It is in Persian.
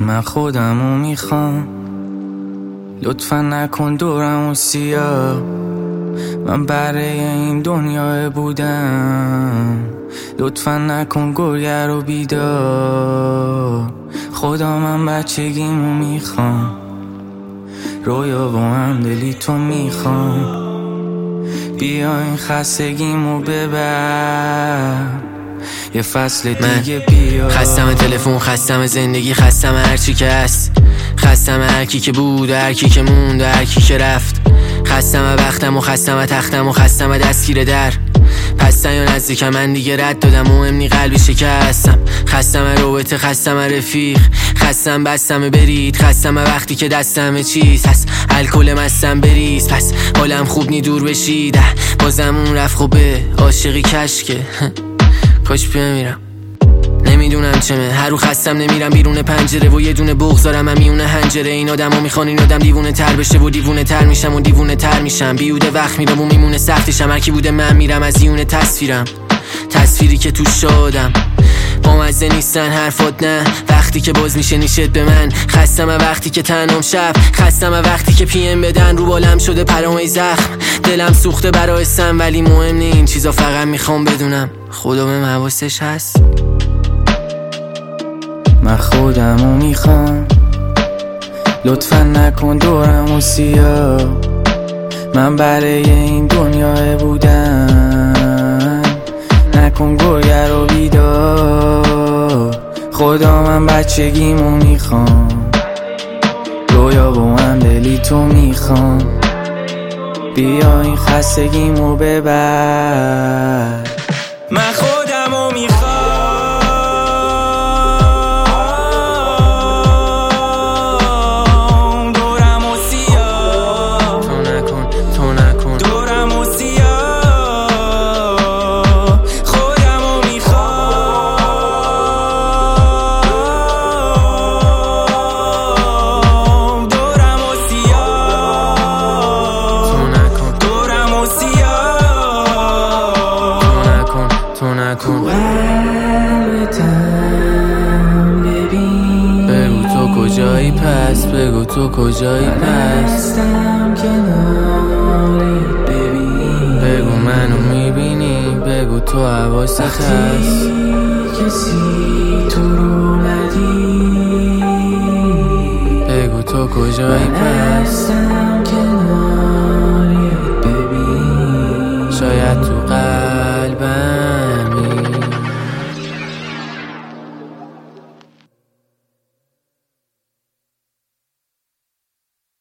من خودمو میخوام، لطفا نکن دورمو سیاه. من برای این دنیا بودم، لطفا نکن گرگ رو بیدار. خدا من بچگیمو میخوام، رویا با هم دلی تو میخوام. بیا این خستگیمو ببر، یه فصل دیگه بیا. خستم تلفن، خستم زندگی، خستم هرچی که هست، خستم هرکی که بود و هرکی که موند و هرکی که رفت. خستم وقتم و خستم تختم و خستم دستگیر در. پستن یا نزدیکم من دیگه رد دادم، مهمنی قلبی شکستم. خستم رابطه، خستم رفیق، خستم بستم برید. خستم وقتی که دستم چیز هست، الکل مستم بریز. پس حالم خوب نی دور بشید، بازم اون رفت خوبه. عاشقی کشکه کاش بمیرم، نمیدونم چمه. هر رو خستم نمیرم بیرون پنجره و یه دونه بغضارم هم میونه هنجره. این آدمو میخوان این آدم دیوونه تر بشه و دیوونه تر میشم و دیوونه تر میشم. بیوده وقت میرم و میمونه سختشم. هر کی بوده من میرم از یونه تصویرم، تصویری که توش شادم. با مزه نیستن حرفات نه، وقتی که باز میشه نیشت به من. خستم وقتی که تنام شب، خستم وقتی که پیم بدن. رو بالم شده پرامه زخم، دلم سوخته برای سم. ولی مهم نی این چیزا، فقط میخوام بدونم خدا به حواسش هست. من خودمو میخوام، لطفا نکن دورمو سیاه. من برای این دنیا بودم، نکن گرگ رو بیدار. خدا من بچگیمو میخوام، رویا با من دلی تو میخوام. بیا این خستگیمو ببر. من خودمو میخوام، بگو تو کجایی پس، بگو تو کجایی پس. بگو منو میبینی، بگو تو حواست هست. بگو تو کجایی پس.